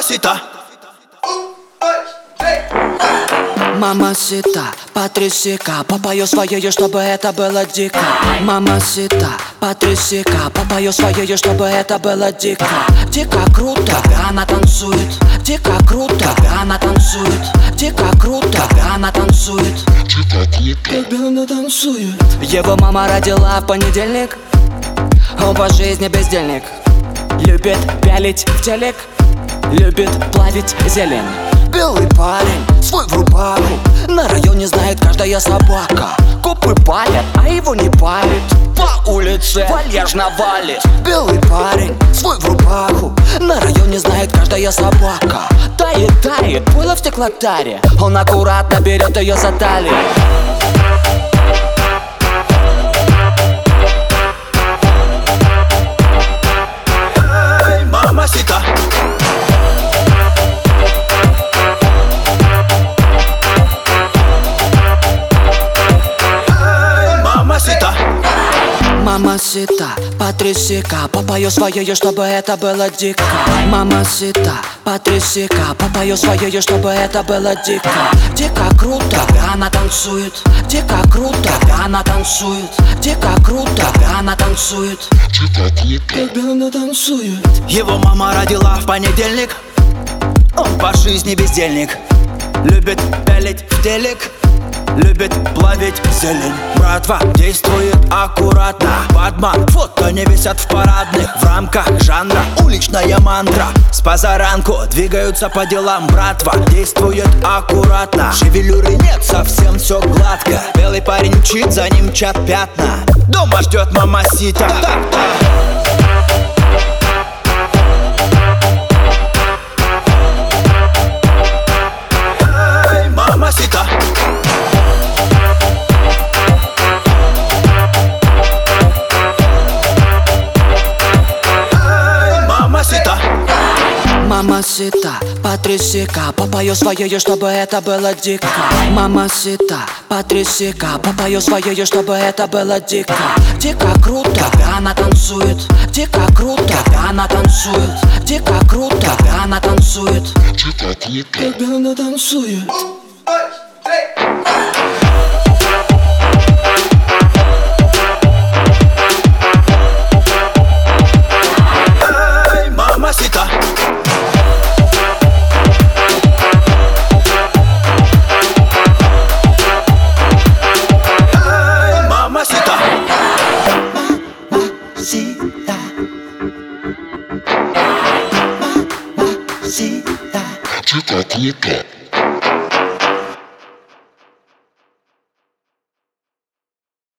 Мамасита. Мамасита, потряси-ка, попою своею, чтобы это было дико. Мамасита, потряси-ка, попою своею, чтобы это было дико. Дико круто, когда она танцует. Дико круто, когда она танцует. Дико круто, когда она танцует. Когда она танцует. Его мама родила в понедельник. Он по жизни бездельник. Любит пялить в телек. Любит плавить зелень. Белый парень, свой в рубаху. На районе знает каждая собака. Копы палят, а его не парит. По улице вальяжно валит. Белый парень, свой в рубаху. На районе знает каждая собака. Тает, тает, было в стеклотаре. Он аккуратно берет ее за талию. Мамасита. Мамасита, потряси-ка, попою своею, чтобы это было дико. Мамасита, потряси-ка, попою своею, чтобы это было дико. Дико круто, когда она танцует. Дико круто, когда она танцует. Дико круто, когда она танцует. Когда она танцует. Его мама родила в понедельник. Он по жизни бездельник. Любит пялить в телек. Любит плавить зелень. Братва действует аккуратно. Батман, фото не висят в парадных. В рамках жанра уличная мантра. С позаранку двигаются по делам. Братва действует аккуратно. Шевелюры нет, совсем все гладко. Белый парень мчит, за ним мчат пятна. Дома ждет мамасита. Мамасита. Мамасита, потряси-ка, попою своею, чтобы это было дико. Мамасита, потряси-ка, попою своею, чтобы это было дико. Дико круто, когда она танцует. Дико круто, когда она танцует. Дико круто, когда она танцует. Когда она танцует. Мамасита. Мамасита. Mamacita.